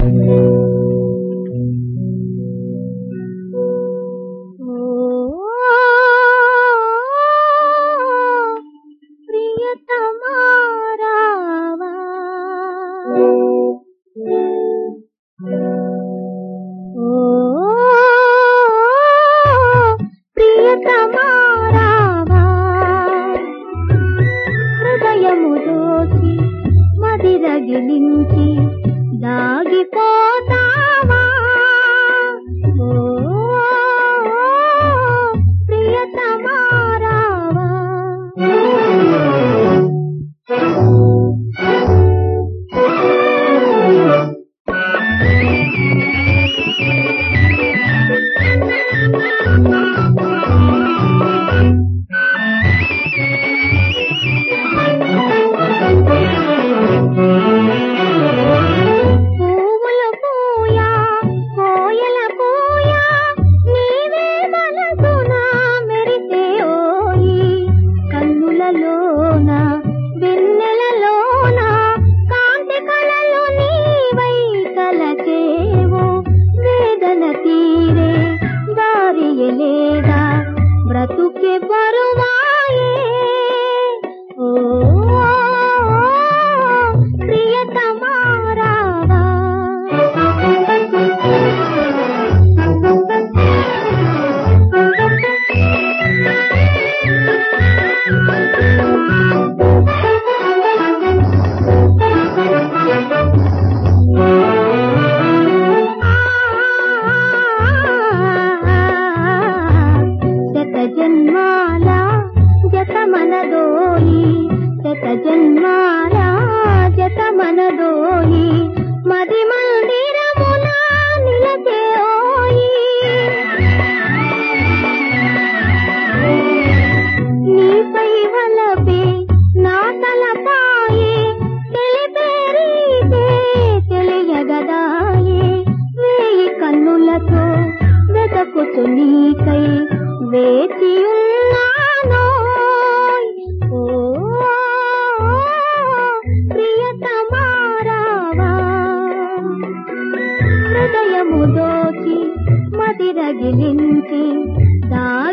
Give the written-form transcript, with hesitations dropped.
రగిలించి దాగిపోతావా ఓ ప్రియతమా రావా బ్రతుకే బరువాయే ఓ ప్రియతమా రావా జన్మాల జతమనదోయి మది మందిరమున నిలచే ఓయి నీపై వలపే నా తలపాయే తెలిపేరీతే తెలియగదాయే వేయి కన్నులతో వెతకుతు నీకై వేచి ఉన్నానో హృదయము దోచి మది రగిలించి